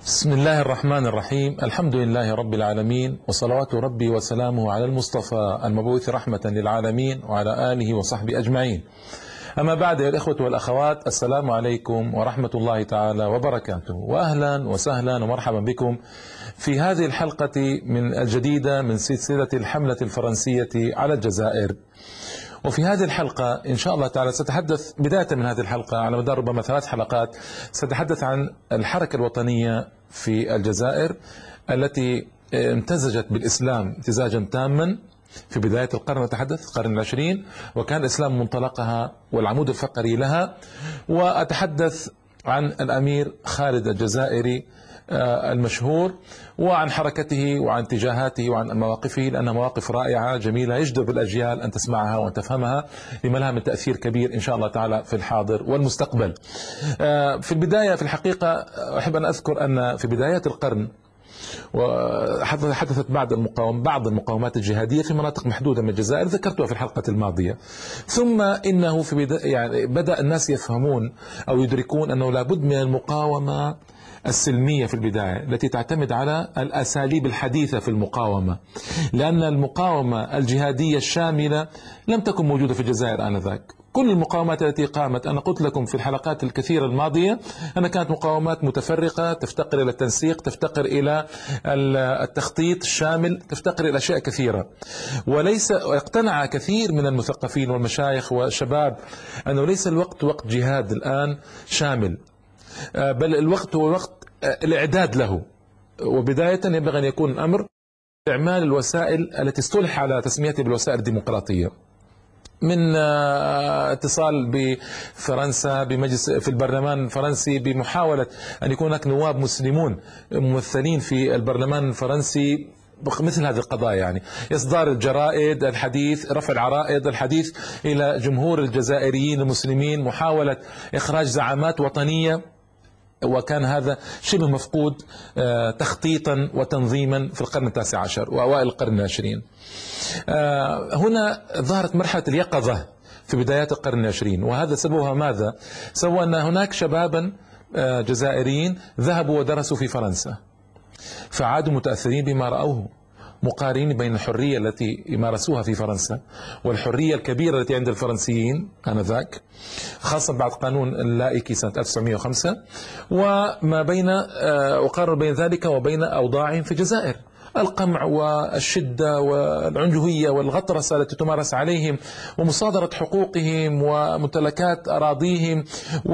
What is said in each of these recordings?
بسم الله الرحمن الرحيم. الحمد لله رب العالمين، وصلوات ربي وسلامه على المصطفى المبعوث رحمة للعالمين وعلى آله وصحبه أجمعين. أما بعد، يا الإخوة والأخوات، السلام عليكم ورحمة الله تعالى وبركاته، وأهلا وسهلا ومرحبا بكم في هذه الحلقة من الجديدة من سلسلة الحملة الفرنسية على الجزائر. وفي هذه الحلقة إن شاء الله تعالى سأتحدث بداية من هذه الحلقة على مدار ربما 3 حلقات، سأتحدث عن الحركة الوطنية في الجزائر التي امتزجت بالإسلام امتزاجا تاما في بداية القرن، نتحدث القرن العشرين، وكان الإسلام منطلقها والعمود الفقري لها. وأتحدث عن الأمير خالد الجزائري المشهور، وعن حركته وعن اتجاهاته وعن مواقفه، لأنها مواقف رائعة جميلة يجدر بالأجيال أن تسمعها وأن تفهمها، لما لها من تأثير كبير إن شاء الله تعالى في الحاضر والمستقبل. في البداية في الحقيقة أحب أن أذكر أن في بدايات القرن وحدثت بعض المقاومات الجهادية في مناطق محدودة من الجزائر، ذكرتها في الحلقة الماضية. ثم إنه في بدأ الناس يفهمون أو يدركون أنه لابد من المقاومة السلمية في البداية، التي تعتمد على الأساليب الحديثة في المقاومة، لأن المقاومة الجهادية الشاملة لم تكن موجودة في الجزائر آنذاك. كل المقاومات التي قامت، أنا قلت لكم في الحلقات الكثيرة الماضية أنها كانت مقاومات متفرقة، تفتقر إلى التنسيق، تفتقر إلى التخطيط الشامل، تفتقر إلى أشياء كثيرة. وليس اقتنع كثير من المثقفين والمشايخ والشباب أنه ليس الوقت وقت جهاد الآن شامل، بل الوقت هو وقت الإعداد له. وبداية ينبغي أن يكون الأمر استعمال الوسائل التي اصطلح على تسميتها بالوسائل الديمقراطية، من اتصال بفرنسا بمجلس في البرلمان الفرنسي بمحاولة أن يكون هناك نواب مسلمون ممثلين في البرلمان الفرنسي مثل هذه القضايا، يعني إصدار الجرائد الحديث، رفع العرائض الحديث إلى جمهور الجزائريين المسلمين، محاولة إخراج زعامات وطنية، وكان هذا شبه مفقود تخطيطا وتنظيما في القرن 19 وأوائل القرن 20. هنا ظهرت مرحلة اليقظة في بدايات القرن 20، وهذا سببها ماذا؟ سبب أن هناك شبابا جزائريين ذهبوا ودرسوا في فرنسا، فعادوا متأثرين بما رأوه، مقارنين بين الحرية التي مارسوها في فرنسا والحرية الكبيرة التي عند الفرنسيين آنذاك، خاصة بعد قانون اللائكي سنة 1905، وما بين وقارن بين ذلك وبين أوضاعهم في الجزائر، القمع والشدة والعنجهية والغطرسة التي تمارس عليهم، ومصادرة حقوقهم وممتلكات أراضيهم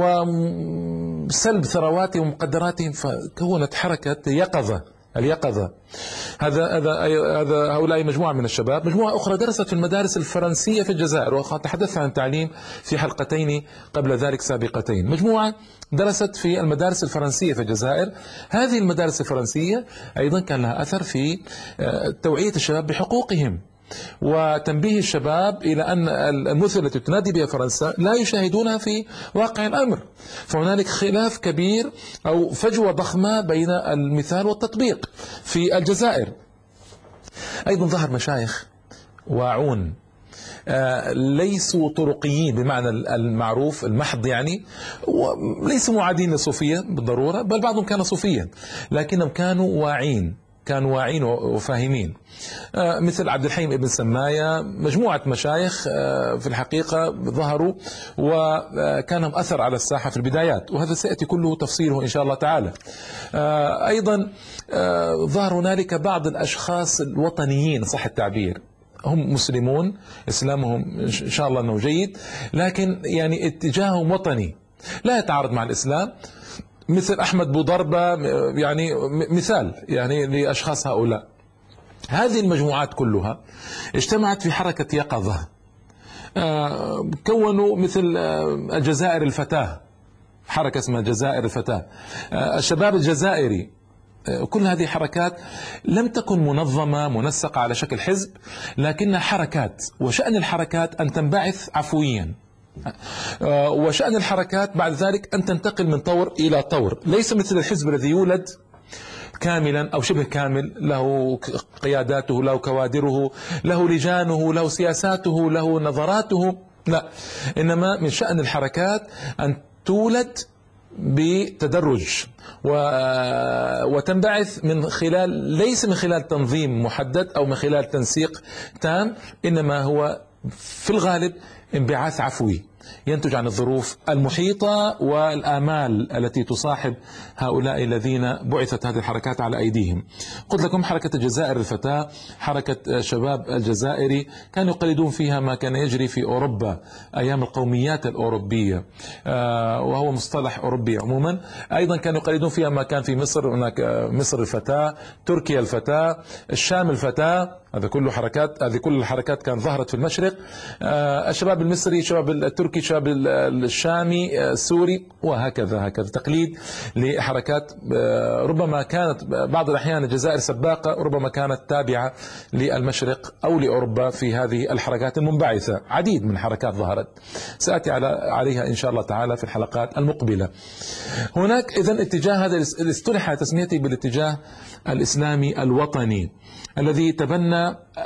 وسلب ثرواتهم ومقدراتهم. فكونت حركة اليقظة. هذا هؤلاء مجموعة من الشباب. مجموعة أخرى درست في المدارس الفرنسية في الجزائر، وتحدثت عن التعليم في حلقتين قبل ذلك سابقتين. مجموعة درست في المدارس الفرنسية في الجزائر. هذه المدارس الفرنسية أيضا كان لها أثر في توعية الشباب بحقوقهم، وتنبيه الشباب إلى أن المثل التي تنادي بها فرنسا لا يشاهدونها في واقع الأمر. فهنالك خلاف كبير أو فجوة ضخمة بين المثال والتطبيق في الجزائر. أيضا ظهر مشايخ واعون، ليسوا طرقيين بمعنى المعروف المحض، يعني ليسوا معادين للصوفية بالضرورة، بل بعضهم كان صوفيا، لكنهم كانوا واعين وفاهمين، مثل عبد الحليم ابن سماية. مجموعة مشايخ في الحقيقة ظهروا وكان لهم أثر على الساحة في البدايات، وهذا سيأتي كله تفصيله إن شاء الله تعالى. أيضا ظهر هنالك بعض الأشخاص الوطنيين صح التعبير، هم مسلمون، إسلامهم إن شاء الله أنه جيد، لكن يعني اتجاههم وطني لا يتعارض مع الإسلام، مثل أحمد بوضربة، يعني مثال يعني لأشخاص هؤلاء. هذه المجموعات كلها اجتمعت في حركة يقظة، كونوا مثل الجزائر الفتاة، حركة اسمها الجزائر الفتاة، الشباب الجزائري. كل هذه حركات لم تكن منظمة منسقة على شكل حزب، لكنها حركات، وشأن الحركات أن تنبعث عفويا، وشأن الحركات بعد ذلك أن تنتقل من طور إلى طور، ليس مثل الحزب الذي يولد كاملا أو شبه كامل، له قياداته، له كوادره، له لجانه، له سياساته، له نظراته. لا، إنما من شأن الحركات أن تولد بتدرج وتنبعث ليس من خلال تنظيم محدد أو من خلال تنسيق تام، إنما هو في الغالب انبعاث عفوي ينتج عن الظروف المحيطة والآمال التي تصاحب هؤلاء الذين بعثت هذه الحركات على أيديهم. قلت لكم حركة الجزائر الفتاة، حركة شباب الجزائري، كانوا يقلدون فيها ما كان يجري في أوروبا أيام القوميات الأوروبية، وهو مصطلح أوروبي عموما. أيضا كانوا يقلدون فيها ما كان في مصر، هناك مصر الفتاة، تركيا الفتاة، الشام الفتاة، هذه كل الحركات كانت ظهرت في المشرق. الشباب المصري، الشباب التركي، الشباب الشامي، السوري، وهكذا تقليد لحركات ربما كانت بعض الأحيان الجزائر سباقة، ربما كانت تابعة للمشرق أو لأوروبا في هذه الحركات المنبعثة. عديد من الحركات ظهرت، سأتي عليها إن شاء الله تعالى في الحلقات المقبلة. هناك إذن اتجاه هذا اصطلح تسميته بالاتجاه الإسلامي الوطني، الذي تبنى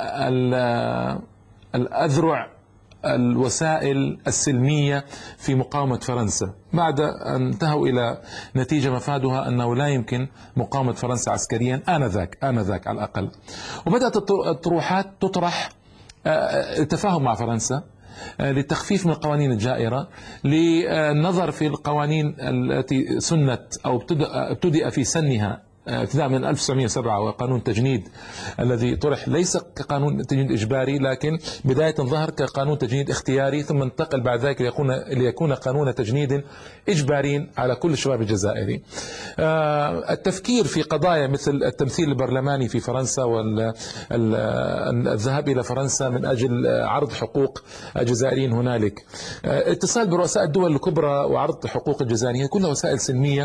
الأذرع الوسائل السلمية في مقاومة فرنسا، بعد أن انتهوا إلى نتيجة مفادها أنه لا يمكن مقاومة فرنسا عسكريا آنذاك على الأقل. وبدأت الطروحات تطرح التفاهم مع فرنسا للتخفيف من القوانين الجائرة، للنظر في القوانين التي سنت أو ابتدأ في سنها ابتداء من 1907، وقانون تجنيد الذي طرح ليس كقانون تجنيد إجباري، لكن بداية ظهر كقانون تجنيد اختياري، ثم انتقل بعد ذلك ليكون قانون تجنيد إجباري على كل الشباب الجزائري. التفكير في قضايا مثل التمثيل البرلماني في فرنسا والذهاب إلى فرنسا من أجل عرض حقوق الجزائريين هنالك، اتصال برؤساء الدول الكبرى وعرض حقوق الجزائريين، كلها وسائل سلمية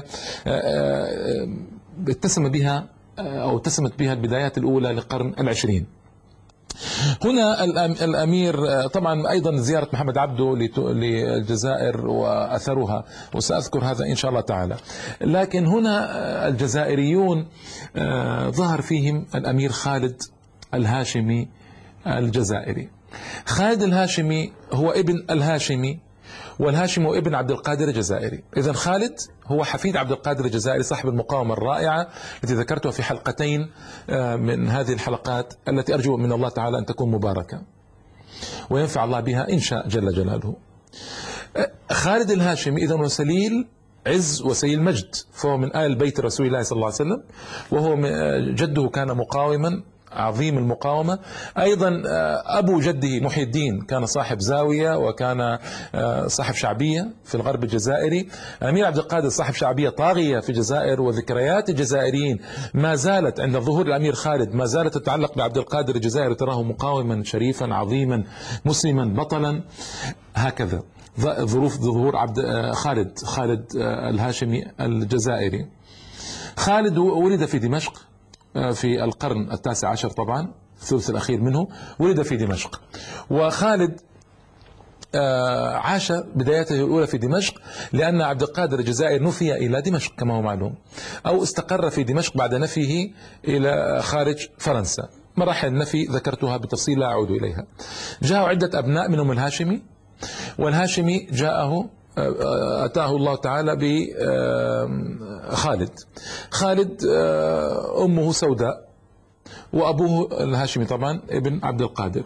اتسمت بها البدايات الأولى للقرن العشرين. هنا الأمير طبعا أيضا زيارة محمد عبده للجزائر وأثرها، وسأذكر هذا إن شاء الله تعالى. لكن هنا الجزائريون ظهر فيهم الأمير خالد الهاشمي الجزائري. خالد الهاشمي هو ابن الهاشمي، والهاشمي هو ابن عبد القادر الجزائري. إذن خالد هو حفيد عبد القادر الجزائري صاحب المقاومة الرائعة التي ذكرتها في حلقتين من هذه الحلقات، التي أرجو من الله تعالى أن تكون مباركة وينفع الله بها إن شاء جل جلاله. خالد الهاشمي إذن وسليل عز وسيل مجد، فهو من آل بيت رسول الله صلى الله عليه وسلم، وهو جده كان مقاوما عظيم المقاومة. أيضا أبو جده محي الدين كان صاحب زاوية وكان صاحب شعبية في الغرب الجزائري. أمير عبد القادر صاحب شعبية طاغية في الجزائر، وذكريات الجزائريين ما زالت عند ظهور الأمير خالد ما زالت تتعلق بعبد القادر الجزائري، تراه مقاوما شريفا عظيما مسلما بطلا. هكذا ظروف ظهور خالد الهاشمي الجزائري. خالد ولد في دمشق في القرن التاسع عشر، طبعا الثلث الأخير منه ولد في دمشق. وخالد عاش بداياته الأولى في دمشق، لأن عبد القادر الجزائري نفي إلى دمشق كما هو معلوم، أو استقر في دمشق بعد نفيه إلى خارج فرنسا. مراحل النفي ذكرتها بالتفصيل لا أعود إليها. جاءوا عدة أبناء منهم الهاشمي، والهاشمي أتاه الله تعالى بخالد. خالد أمه سوداء، وأبوه الهاشمي طبعا ابن عبد القادر.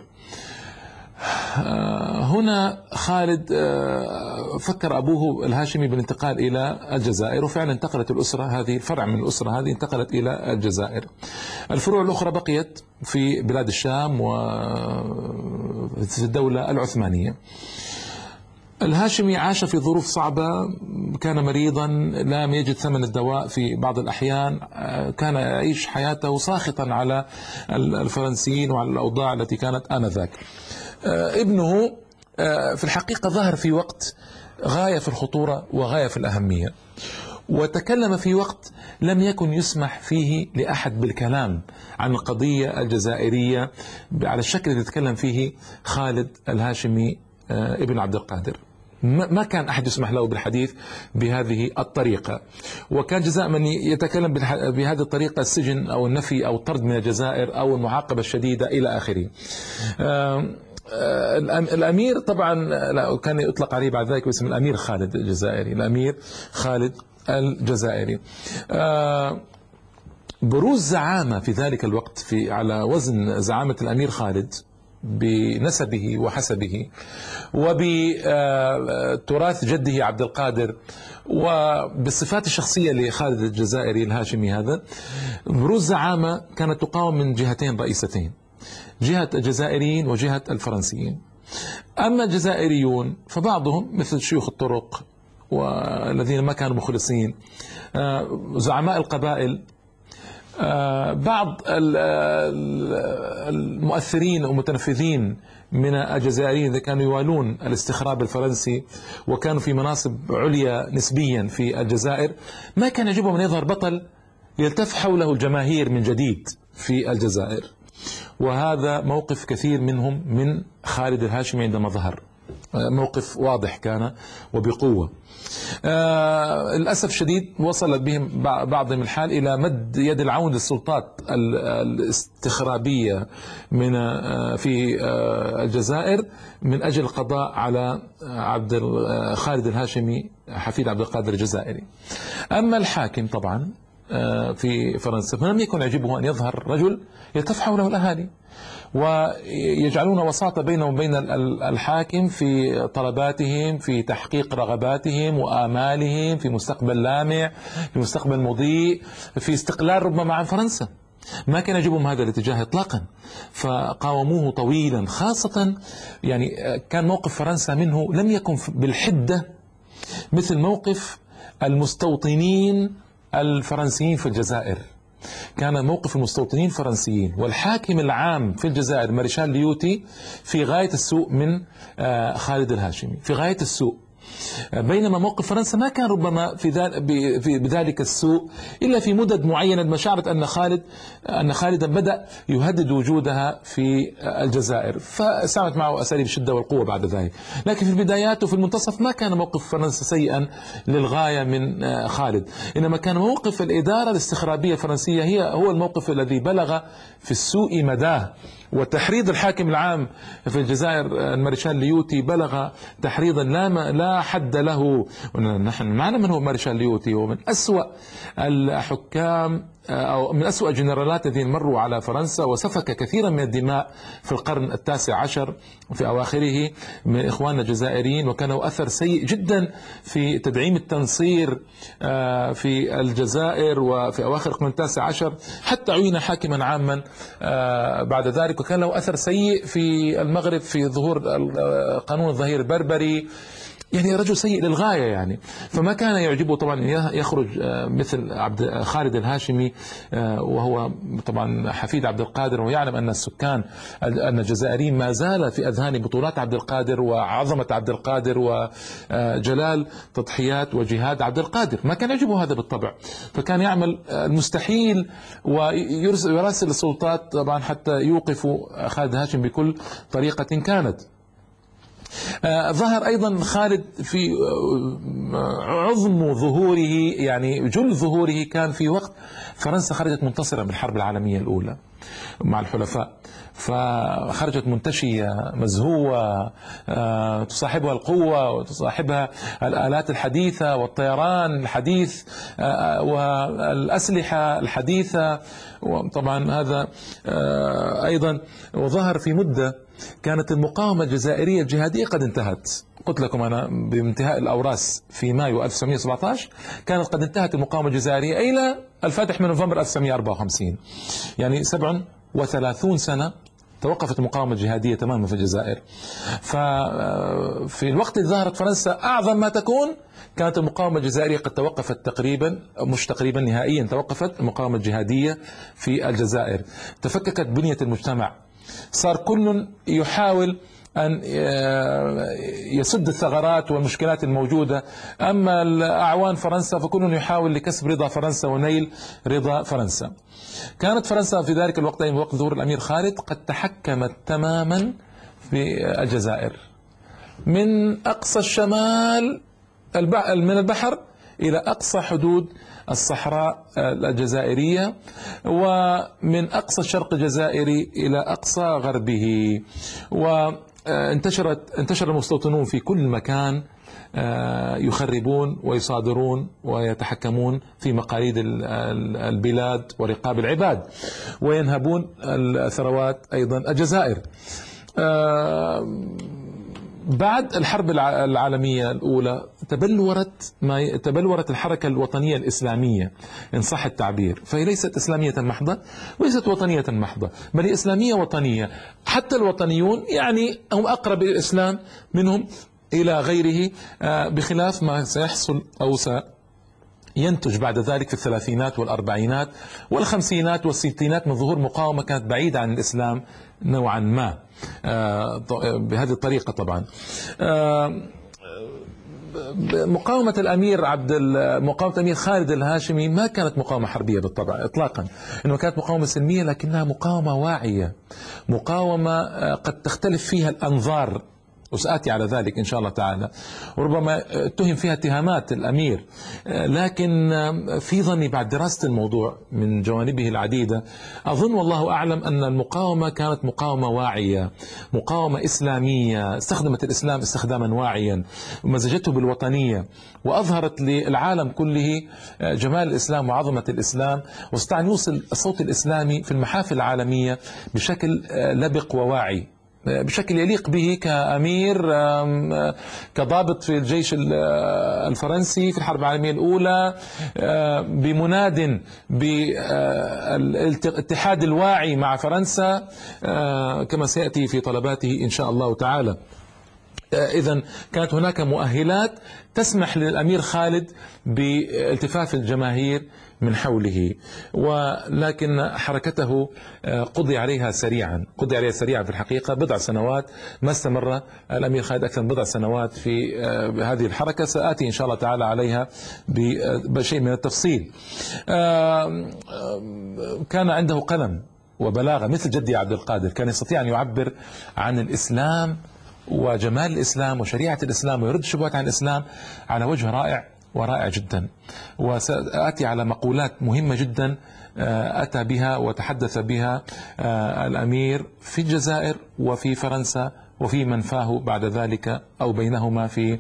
هنا خالد فكر أبوه الهاشمي بالانتقال إلى الجزائر، وفعلا انتقلت الأسرة هذه، الفرع من الأسرة هذه انتقلت إلى الجزائر. الفروع الأخرى بقيت في بلاد الشام وفي الدولة العثمانية. الهاشمي عاش في ظروف صعبة، كان مريضا، لم يجد ثمن الدواء في بعض الأحيان، كان يعيش حياته ساخطا على الفرنسيين وعلى الأوضاع التي كانت آنذاك. ابنه في الحقيقة ظهر في وقت غاية في الخطورة وغاية في الأهمية، وتكلم في وقت لم يكن يسمح فيه لأحد بالكلام عن القضية الجزائرية على الشكل الذي يتكلم فيه خالد الهاشمي ابن عبد القادر. ما كان أحد يسمح له بالحديث بهذه الطريقة، وكان جزاء من يتكلم بهذه الطريقة السجن أو النفي أو الطرد من الجزائر أو المعاقبة الشديدة إلى آخره. الأمير طبعا كان يطلق عليه بعد ذلك باسم الأمير خالد الجزائري، الأمير خالد الجزائري. بروز زعامة في ذلك الوقت على وزن زعامة الأمير خالد بنسبه وحسبه وبتراث جده عبد القادر وبالصفات الشخصية لخالد الجزائري الهاشمي هذا. بروز زعامة كانت تقاوم من جهتين رئيستين، جهة الجزائريين وجهة الفرنسيين. أما الجزائريون فبعضهم مثل شيوخ الطرق والذين ما كانوا مخلصين، زعماء القبائل، بعض المؤثرين والمتنفذين من الجزائريين إذا كانوا يوالون الاستخراب الفرنسي وكانوا في مناصب عليا نسبيا في الجزائر، ما كان يعجبهم أن يظهر بطل يلتف حوله الجماهير من جديد في الجزائر. وهذا موقف كثير منهم من خالد الهاشمي عندما ظهر، موقف واضح كان وبقوة. للأسف الشديد وصل بهم بعضهم الحال إلى مد يد العون للسلطات الاستخرابية في الجزائر من أجل القضاء على خالد الهاشمي حفيد عبد القادر الجزائري. أما الحاكم طبعا في فرنسا فلم يكن يعجبه أن يظهر رجل يلتف حوله الأهالي ويجعلون وساطة بينهم وبين الحاكم في طلباتهم، في تحقيق رغباتهم وآمالهم في مستقبل لامع، في مستقبل مضيء، في استقلال ربما عن فرنسا. ما كان يعجبهم هذا الاتجاه إطلاقا، فقاوموه طويلا. خاصة يعني كان موقف فرنسا منه لم يكن بالحدة مثل موقف المستوطنين الفرنسيين في الجزائر. كان موقف المستوطنين الفرنسيين والحاكم العام في الجزائر مارشال ليوتي في غاية السوء من خالد الهاشمي، في غاية السوء. بينما موقف فرنسا ما كان ربما بذلك السوء إلا في مدد معينة، ما شعرت أن خالدا بدأ يهدد وجودها في الجزائر، فاستعملت معه أساليب الشدة والقوة بعد ذلك. لكن في البدايات وفي المنتصف ما كان موقف فرنسا سيئا للغاية من خالد، إنما كان موقف الإدارة الاستخرابية الفرنسية هو الموقف الذي بلغ في السوء مداه. وتحريض الحاكم العام في الجزائر المارشال ليوتي بلغ تحريضا لا حد له. نحن معنا من هو مارشال ليوتي، ومن أسوأ الحكام أو من أسوأ الجنرالات الذين مروا على فرنسا، وسفك كثيرا من الدماء في القرن التاسع عشر في أواخره من إخواننا الجزائريين، وكان له أثر سيء جدا في تدعيم التنصير في الجزائر وفي أواخر القرن التاسع عشر، حتى عين حاكما عاما بعد ذلك. وكان له أثر سيء في المغرب في ظهور قانون الظهير البربري، يعني رجل سيء للغاية يعني. فما كان يعجبه طبعا يخرج مثل خالد الهاشمي وهو طبعا حفيد عبد القادر، ويعلم أن السكان أن الجزائريين ما زال في أذهان بطولات عبد القادر وعظمة عبد القادر وجلال تضحيات وجهاد عبد القادر. ما كان يعجبه هذا بالطبع، فكان يعمل المستحيل ويراسل السلطات طبعا حتى يوقفوا خالد الهاشمي بكل طريقة كانت. ظهر أيضا خالد في عظم ظهوره، يعني جل ظهوره كان في وقت فرنسا خرجت منتصرة بالحرب العالمية الأولى مع الحلفاء، فخرجت منتشية مزهوة تصاحبها القوة وتصاحبها الآلات الحديثة والطيران الحديث والأسلحة الحديثة. وطبعا هذا أيضا وظهر في مدة كانت المقاومة الجزائرية الجهادية قد انتهت. قلت لكم أنا بانتهاء الأوراس في مايو 1917 كانت قد انتهت المقاومة الجزائرية إلى الفاتح من نوفمبر 1954، يعني 37 سنة توقفت المقاومة الجهادية تماما في الجزائر. ففي الوقت الذي ظهرت فرنسا أعظم ما تكون كانت المقاومة الجزائرية قد توقفت تقريبا، مش تقريبا نهائيا، توقفت المقاومة الجهادية في الجزائر. تفككت بنية المجتمع، صار كل يحاول أن يسد الثغرات والمشكلات الموجودة. أما الأعوان فرنسا فكل يحاول لكسب رضا فرنسا ونيل رضا فرنسا. كانت فرنسا في ذلك الوقت وقت ظهور الأمير خالد قد تحكمت تماما في الجزائر من أقصى الشمال من البحر إلى أقصى حدود الصحراء الجزائرية، ومن أقصى الشرق الجزائري إلى أقصى غربه. انتشر المستوطنون في كل مكان، يخربون ويصادرون ويتحكمون في مقاليد البلاد ورقاب العباد، وينهبون الثروات أيضا. الجزائر بعد الحرب العالمية الأولى تبلورت الحركة الوطنية الإسلامية إن صح التعبير، فهي ليست إسلامية محضة وليست وطنية محضة، بل إسلامية وطنية. حتى الوطنيون يعني هم أقرب إلى الإسلام منهم إلى غيره، بخلاف ما سيحصل أو ينتج بعد ذلك في الثلاثينات والأربعينات والخمسينات والستينات من ظهور مقاومة كانت بعيدة عن الإسلام نوعا ما بهذه الطريقة. طبعا مقاومة الأمير خالد الهاشمي ما كانت مقاومة حربية بالطبع إطلاقا، إنه كانت مقاومة سلمية، لكنها مقاومة واعية، مقاومة قد تختلف فيها الأنظار، وسآتي على ذلك إن شاء الله تعالى، وربما اتهم فيها اتهامات الأمير، لكن في ظني بعد دراسة الموضوع من جوانبه العديدة أظن والله أعلم أن المقاومة كانت مقاومة واعية، مقاومة إسلامية، استخدمت الإسلام استخداما واعيا ومزجته بالوطنية، وأظهرت للعالم كله جمال الإسلام وعظمة الإسلام، واستطاع أن يوصل الصوت الإسلامي في المحافل العالمية بشكل لبق وواعي، بشكل يليق به كأمير، كضابط في الجيش الفرنسي في الحرب العالمية الأولى، بمناد بالاتحاد الواعي مع فرنسا كما سيأتي في طلباته إن شاء الله تعالى. إذن كانت هناك مؤهلات تسمح للأمير خالد بالتفاف الجماهير من حوله، ولكن حركته قضي عليها سريعا في الحقيقة. بضع سنوات ما استمر الأمير خالد أكثر من بضع سنوات في هذه الحركة، سآتي إن شاء الله تعالى عليها بشيء من التفصيل. كان عنده قلم وبلاغة مثل جدي عبد القادر، كان يستطيع أن يعبر عن الإسلام وجمال الإسلام وشريعة الإسلام ويرد شبهات عن الإسلام على وجه رائع جدا. وسأتي على مقولات مهمة جدا أتى بها وتحدث بها الأمير في الجزائر وفي فرنسا وفي منفاه بعد ذلك أو بينهما في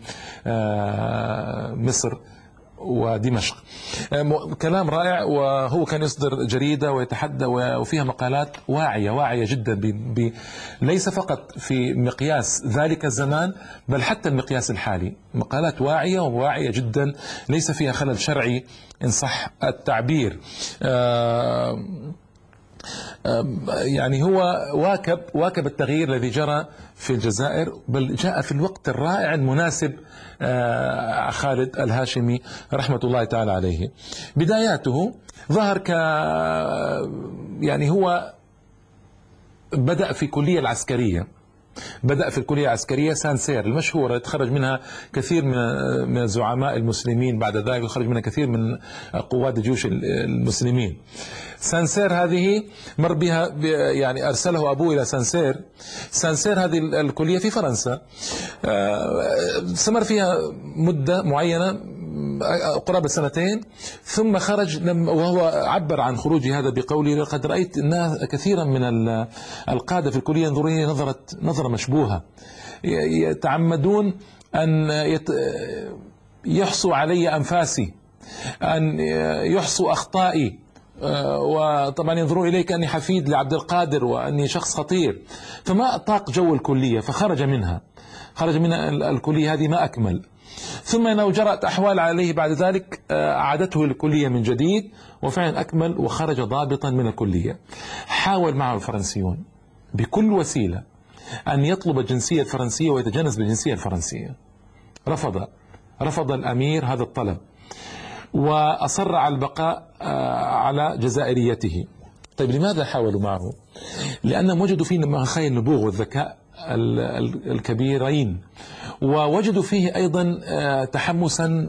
مصر ودمشق. كلام رائع، وهو كان يصدر جريدة ويتحدى وفيها مقالات واعية جدا، ليس فقط في مقياس ذلك الزمان بل حتى المقياس الحالي، مقالات واعية جدا ليس فيها خلل شرعي إن صح التعبير. يعني هو واكب التغيير الذي جرى في الجزائر، بل جاء في الوقت الرائع المناسب. خالد الهاشمي رحمة الله تعالى عليه، بداياته ظهر يعني هو بدأ في الكلية العسكرية سانسير المشهورة، تخرج منها كثير من الزعماء المسلمين، بعد ذلك خرج منها كثير من قوات الجيوش المسلمين. سانسير هذه مر بها، يعني أرسله أبوه إلى سانسير هذه الكلية في فرنسا، استمر فيها مدة معينة قرابة سنتين، ثم خرج وهو عبر عن خروجه هذا بقوله: لقد رأيت كثيرا من القادة في الكلية ينظرون إلي نظرة مشبوهة، يتعمدون أن يحصوا علي أنفاسي، أن يحصوا أخطائي، وطبعا ينظرون إلي كأني حفيد لعبد القادر وأني شخص خطير. فما أطاق جو الكلية فخرج منها، الكلية هذه ما أكمل. ثم أنه جرت أحوال عليه بعد ذلك، أعادته الكلية من جديد، وفعلا أكمل وخرج ضابطا من الكلية. حاول معه الفرنسيون بكل وسيلة أن يطلب الجنسية الفرنسية ويتجنس بالجنسية الفرنسية. رفض الأمير هذا الطلب، وأصر على البقاء على جزائريته. طيب لماذا حاولوا معه؟ لأنهم وجدوا فيه مخايا النبوغ والذكاء الكبيرين، ووجدوا فيه أيضا تحمسا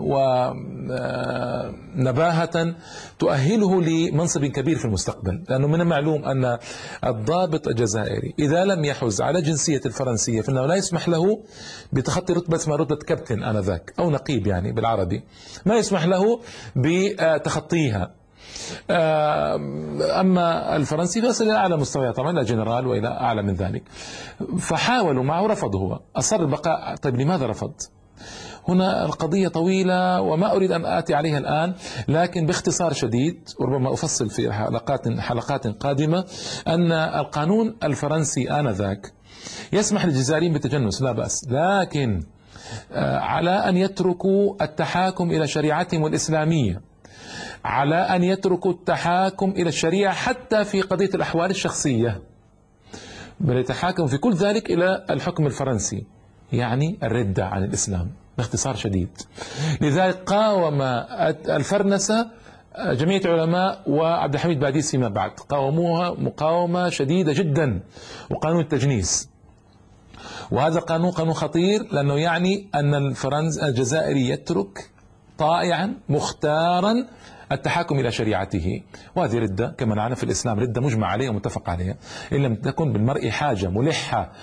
ونباهة تؤهله لمنصب كبير في المستقبل، لأنه من المعلوم أن الضابط الجزائري إذا لم يحز على جنسية الفرنسية فإنه لا يسمح له بتخطي رتبة اسمها رتبة كابتن آنذاك، أو نقيب يعني بالعربي، ما يسمح له بتخطيها. أما الفرنسي فيصل إلى أعلى مستويات طبعا، إلى جنرال وإلى أعلى من ذلك. فحاولوا معه، رفض هو، أصر البقاء. طيب لماذا رفض؟ هنا القضية طويلة وما أريد أن آتي عليها الآن، لكن باختصار شديد وربما أفصل في حلقات قادمة أن القانون الفرنسي آنذاك يسمح للجزائريين بالتجنس لا بأس، لكن على أن يتركوا التحاكم إلى شريعتهم الإسلامية، على أن يتركوا التحاكم إلى الشريعة حتى في قضية الأحوال الشخصية، بل يتحاكم في كل ذلك إلى الحكم الفرنسي، يعني الردة عن الإسلام باختصار شديد. لذلك قاوم الفرنسة جمعية علماء وعبد الحميد باديس فيما بعد، قاوموها مقاومة شديدة جدا، وقانون التجنيس. وهذا قانون خطير، لأنه يعني أن الجزائري يترك طائعا مختارا التحاكم إلى شريعته، وهذه ردة كما نعلم في الإسلام، ردة مجمع عليها ومتفق عليها. إن لم تكن بالمرء حاجة ملحة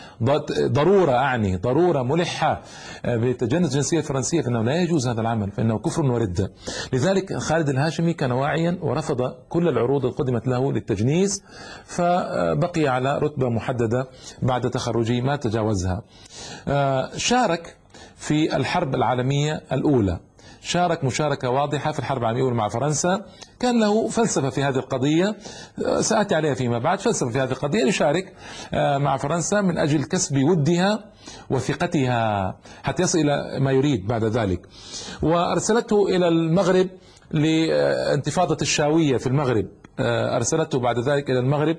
ضرورة ملحة بتجنس الجنسية الفرنسية، فإنه لا يجوز هذا العمل، فإنه كفر وردة. لذلك خالد الهاشمي كان واعيا ورفض كل العروض القدمت له للتجنيس، فبقي على رتبة محددة بعد تخرجه ما تجاوزها. شارك في الحرب العالمية الأولى، شارك مشاركة واضحة في الحرب العالمية الأولى مع فرنسا، كان له فلسفة في هذه القضية سأتي عليها فيما بعد، فلسفة في هذه القضية، يشارك مع فرنسا من أجل كسب ودها وثقتها حتى يصل إلى ما يريد بعد ذلك. وأرسلته إلى المغرب لانتفاضة الشاوية في المغرب، أرسلته بعد ذلك إلى المغرب،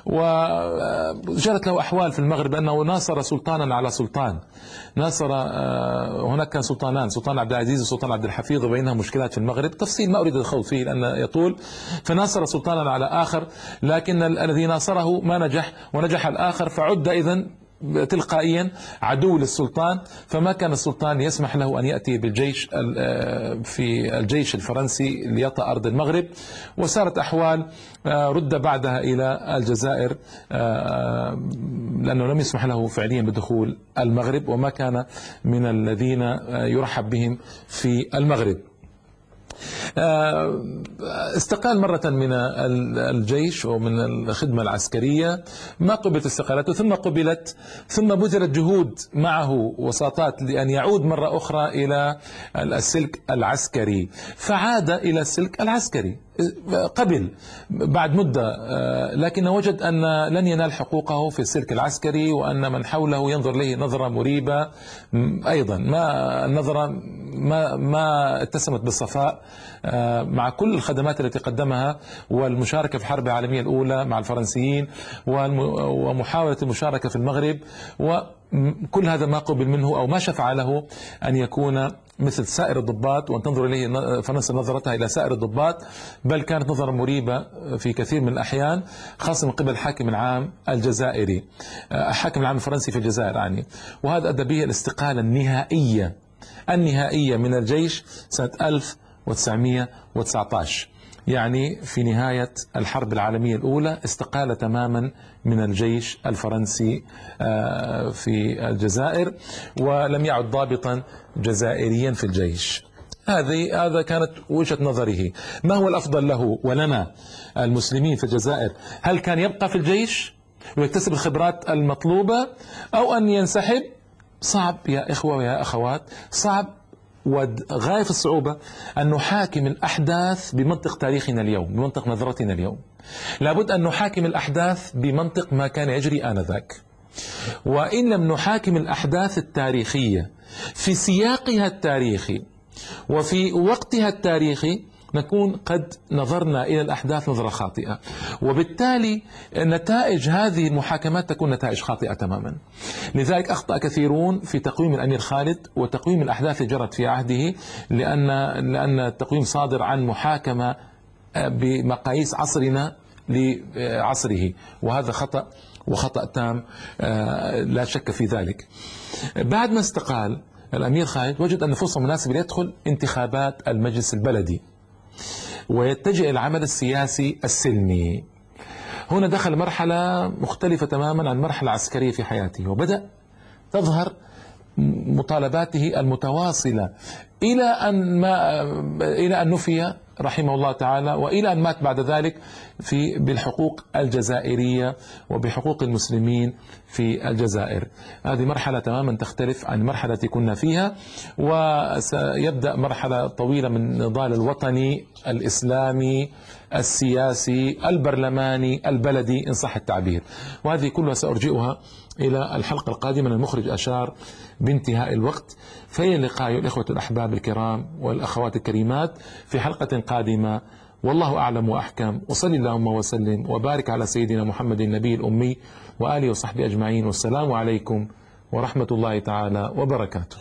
وجرت له أحوال في المغرب أنه ناصر سلطانا على سلطان، ناصر هناك كان سلطانان، سلطان عبد العزيز وسلطان عبد الحفيظ، وبينهم مشكلات في المغرب، تفصيل ما أريد الخوض فيه لأن يطول. فناصر سلطانا على آخر، لكن الذي ناصره ما نجح، ونجح الآخر، فعد إذن تلقائيا عدو للسلطان، فما كان السلطان يسمح له أن يأتي بالجيش في الجيش الفرنسي ليطأ أرض المغرب، وصارت أحوال رد بعدها إلى الجزائر لأنه لم يسمح له فعليا بدخول المغرب، وما كان من الذين يرحب بهم في المغرب. استقال مرة من الجيش ومن الخدمة العسكرية، ما قبلت استقالته، ثم بذلت جهود معه وساطات لأن يعود مرة أخرى إلى السلك العسكري، فعاد إلى السلك العسكري قبل بعد مدة، لكن وجد أن لن ينال حقوقه في السلك العسكري، وأن من حوله ينظر له نظرة مريبة أيضا، ما اتسمت بالصفاء مع كل الخدمات التي قدمها، والمشاركة في الحرب العالمية الأولى مع الفرنسيين، ومحاولة المشاركة في المغرب، وكل هذا ما قبل منه أو ما شفع له أن يكون مثل سائر الضباط، وأن تنظر إليه فرنسا نظرتها إلى سائر الضباط، بل كانت نظرة مريبة في كثير من الأحيان، خاصة من قبل الحاكم العام الجزائري، الحاكم العام الفرنسي في الجزائر يعني. وهذا أدى به الاستقالة النهائية من الجيش سنة 1919، يعني في نهاية الحرب العالمية الأولى استقال تماما من الجيش الفرنسي في الجزائر، ولم يعد ضابطا جزائريا في الجيش. هذا كانت وجهة نظره. ما هو الأفضل له ولنا المسلمين في الجزائر؟ هل كان يبقى في الجيش ويكتسب الخبرات المطلوبة، أو أن ينسحب؟ صعب يا إخوة ويا أخوات، صعب وغاية في الصعوبة أن نحاكم الأحداث بمنطق تاريخنا اليوم، بمنطق نظرتنا اليوم. لابد أن نحاكم الأحداث بمنطق ما كان يجري آنذاك، وإن لم نحاكم الأحداث التاريخية في سياقها التاريخي وفي وقتها التاريخي نكون قد نظرنا إلى الأحداث نظرة خاطئة، وبالتالي نتائج هذه المحاكمات تكون نتائج خاطئة تماما. لذلك أخطأ كثيرون في تقويم الأمير خالد وتقويم الأحداث اللي جرت في عهده، لأن التقويم صادر عن محاكمة بمقاييس عصرنا لعصره، وهذا خطأ وخطأ تام لا شك في ذلك. بعد ما استقال الأمير خالد وجد أن فرصة مناسبة ليدخل انتخابات المجلس البلدي ويتجه إلى العمل السياسي السلمي. هنا دخل مرحلة مختلفة تماما عن المرحلة العسكرية في حياته، وبدأ تظهر مطالباته المتواصلة إلى أن نفي رحمه الله تعالى، وإلى أن مات بعد ذلك بالحقوق الجزائرية وبحقوق المسلمين في الجزائر. هذه مرحلة تماما تختلف عن المرحلة التي كنا فيها، وسيبدأ مرحلة طويلة من النضال الوطني الإسلامي السياسي البرلماني البلدي إن صح التعبير. وهذه كلها سأرجئها إلى الحلقة القادمة. المخرج أشار بانتهاء الوقت، فإلى اللقاء أيها الإخوة الأحباب الكرام والأخوات الكريمات في حلقة قادمة، والله أعلم وأحكم. وصلي اللهم وسلم وبارك على سيدنا محمد النبي الأمي وآله وصحبه أجمعين، والسلام عليكم ورحمة الله تعالى وبركاته.